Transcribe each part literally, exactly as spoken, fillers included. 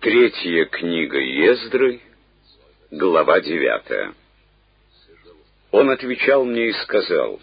Третья книга Ездры, глава девятая. Он отвечал мне и сказал: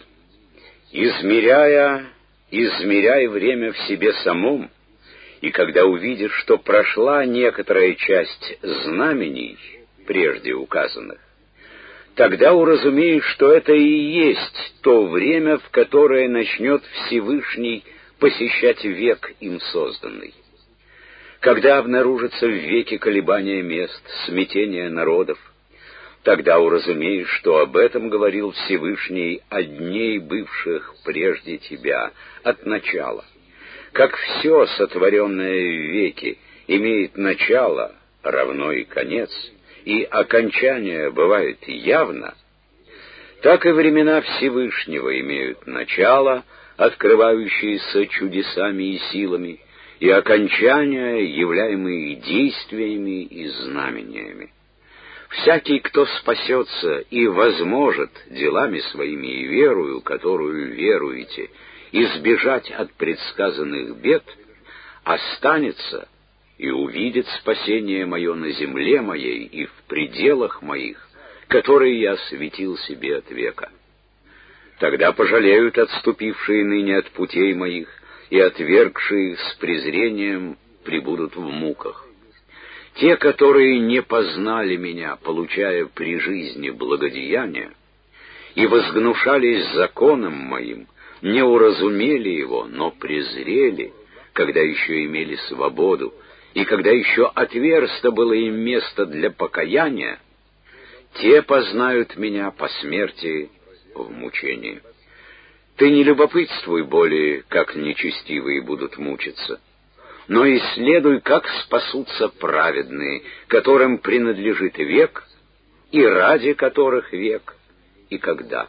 «Измеряя, измеряй время в себе самом, и когда увидишь, что прошла некоторая часть знамений, прежде указанных, тогда уразумеешь, что это и есть то время, в которое начнет Всевышний посещать век им созданный. Когда обнаружится в веке колебания мест, смятение народов, тогда уразумеешь, что об этом говорил Всевышний от дней, бывших прежде тебя, от начала. Как все, сотворенное в веке, имеет начало, равно и конец, и окончание бывает явно, так и времена Всевышнего имеют начало, открывающиеся чудесами и силами, и окончания, являемые действиями и знамениями. Всякий, кто спасется и возможет делами своими и верою, которую веруете, избежать от предсказанных бед, останется и увидит спасение мое на земле моей и в пределах моих, которые я осветил себе от века. Тогда пожалеют отступившие ныне от путей моих, и отвергшие их с презрением пребудут в муках. Те, которые не познали меня, получая при жизни благодеяния, и возгнушались законом моим, не уразумели его, но презрели, когда еще имели свободу, и когда еще отверсто было им место для покаяния, те познают меня по смерти в мучении. Ты не любопытствуй более, как нечестивые будут мучиться, но исследуй, как спасутся праведные, которым принадлежит век, и ради которых век, и когда».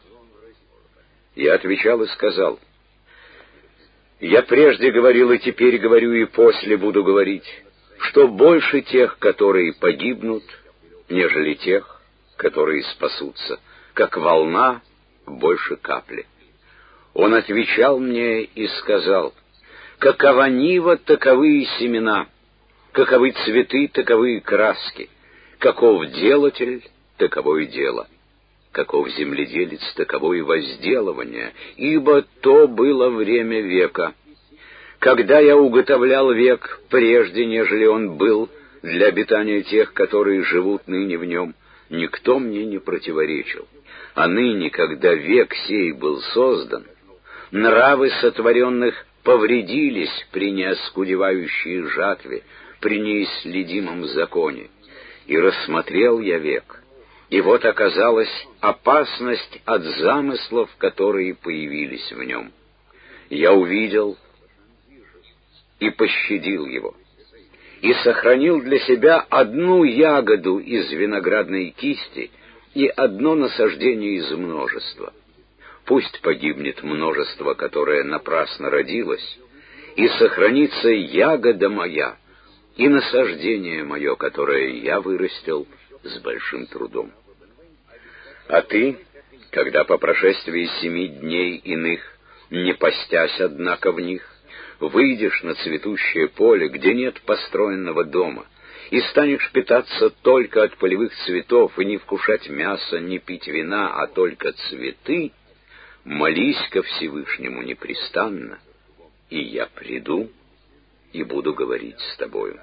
Я отвечал и сказал: «Я прежде говорил, и теперь говорю, и после буду говорить, что больше тех, которые погибнут, нежели тех, которые спасутся, как волна больше капли». Он отвечал мне и сказал: «Какова нива, таковы и семена, каковы цветы, таковы и краски, каков делатель, таково и дело, каков земледелец, таково и возделывание, ибо то было время века. Когда я уготовлял век, прежде нежели он был, для обитания тех, которые живут ныне в нем, никто мне не противоречил. А ныне, когда век сей был создан, нравы сотворенных повредились при неоскудевающей жатве, при неисследимом законе. И рассмотрел я век, и вот оказалась опасность от замыслов, которые появились в нем. Я увидел и пощадил его, и сохранил для себя одну ягоду из виноградной кисти и одно насаждение из множества. Пусть погибнет множество, которое напрасно родилось, и сохранится ягода моя и насаждение мое, которое я вырастил с большим трудом. А ты, когда по прошествии семи дней иных, не постясь, однако, в них, выйдешь на цветущее поле, где нет построенного дома, и станешь питаться только от полевых цветов, и не вкушать мяса, не пить вина, а только цветы, молись ко Всевышнему непрестанно, и я приду и буду говорить с тобою».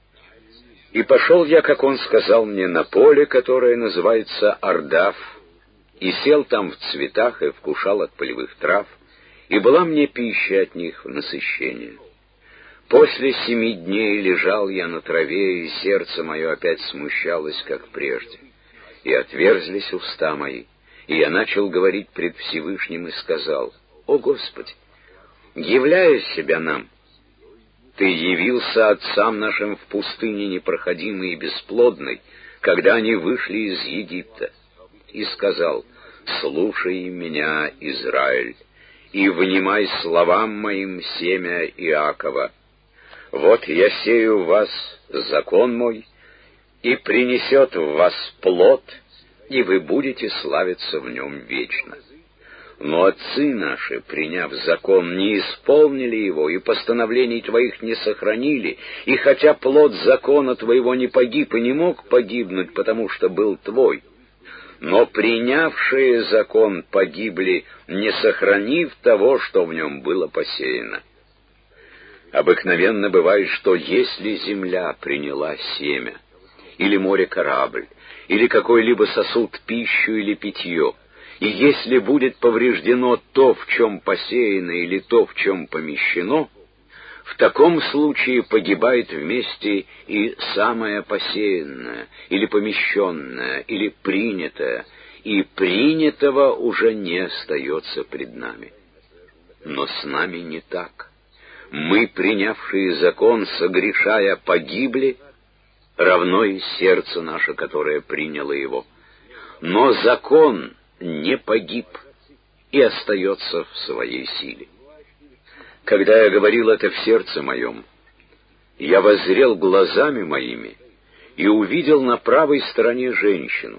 И пошел я, как он сказал мне, на поле, которое называется Ардаф, и сел там в цветах и вкушал от полевых трав, и была мне пища от них в насыщение. После семи дней лежал я на траве, и сердце мое опять смущалось, как прежде, и отверзлись уста мои, и я начал говорить пред Всевышним и сказал: «О Господи, являя себя нам, Ты явился отцам нашим в пустыне непроходимой и бесплодной, когда они вышли из Египта, и сказал: слушай меня, Израиль, и внимай словам моим, семя Иакова. Вот я сею в вас закон мой, и принесет в вас плод, и вы будете славиться в нем вечно. Но отцы наши, приняв закон, не исполнили его, и постановлений твоих не сохранили, и хотя плод закона твоего не погиб и не мог погибнуть, потому что был твой, но принявшие закон погибли, не сохранив того, что в нем было посеяно. Обыкновенно бывает, что если земля приняла семя, или море корабль, или какой-либо сосуд пищу или питье, и если будет повреждено то, в чем посеяно, или то, в чем помещено, в таком случае погибает вместе и самое посеянное, или помещенное, или принятое, и принятого уже не остается пред нами. Но с нами не так. Мы, принявшие закон, согрешая, погибли, равно и сердце наше, которое приняло его. Но закон не погиб и остается в своей силе. Когда я говорил это в сердце моем, я воззрел глазами моими и увидел на правой стороне женщину.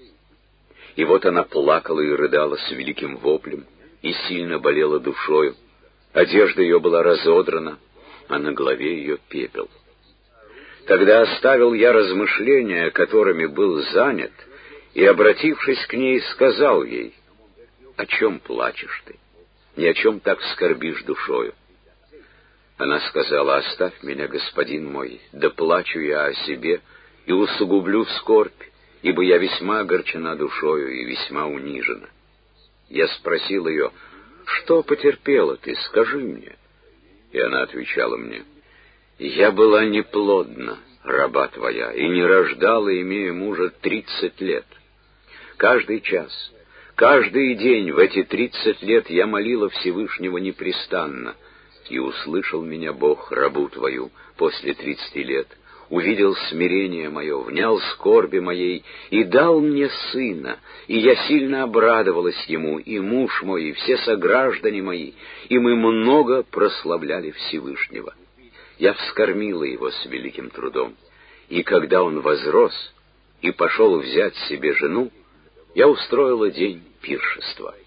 И вот она плакала и рыдала с великим воплем, и сильно болела душою. Одежда ее была разодрана, а на голове ее пепел. Тогда оставил я размышления, которыми был занят, и, обратившись к ней, сказал ей: «О чем плачешь ты? Ни о чем так скорбишь душою?» Она сказала: «Оставь меня, господин мой, да плачу я о себе и усугублю скорбь, ибо я весьма огорчена душою и весьма унижена». Я спросил ее: «Что потерпела ты, скажи мне?» И она отвечала мне: «Я была неплодна, раба твоя, и не рождала, имея мужа тридцать лет. Каждый час, каждый день в эти тридцать лет я молила Всевышнего непрестанно, и услышал меня Бог, рабу твою, после тридцати лет, увидел смирение мое, внял скорби моей и дал мне сына, и я сильно обрадовалась ему, и муж мой, и все сограждане мои, и мы много прославляли Всевышнего. Я вскормила его с великим трудом, и когда он возрос и пошел взять себе жену, я устроила день пиршества.